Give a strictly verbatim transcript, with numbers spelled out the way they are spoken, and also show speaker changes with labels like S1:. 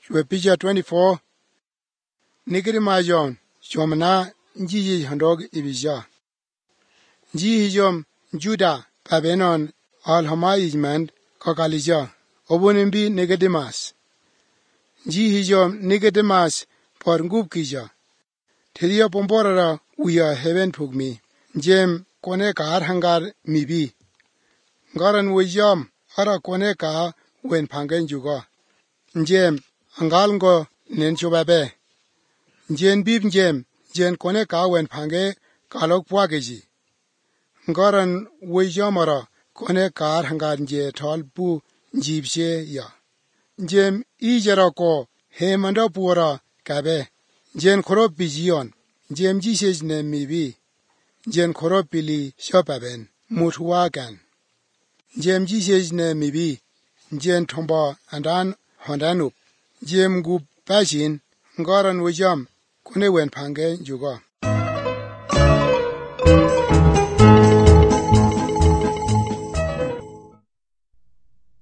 S1: Shwe picture twenty-four. Nikiri majon. Shomana nji handog ibija. Nji hijom Juda pabenon alhama ijmand kakalija. Obunimbi Nicodemus. Nji hijom Nicodemus por ngub kija. Teria pomborara uya heaven pugmi. Jem kone kar hangar mibi. Ngaran wajam ara kone ka wen pangen juga. Jem angal ngo nen chubabe. Jen bib jem jen kone ka wen pange kalok pwageji. Ngaran wajamara kone kar hangar nje tal bu njibshe ya. Jem ijara ko hemanda pura kabe. Jen korop bijion. Jem jisej ne mibi. Jen korop pili shopaben. Mutwagan. Jem jisej ne mibi. Jen tomba andan hondanup. Jem gub pashin. Ngaran wajam kone wen pange juga.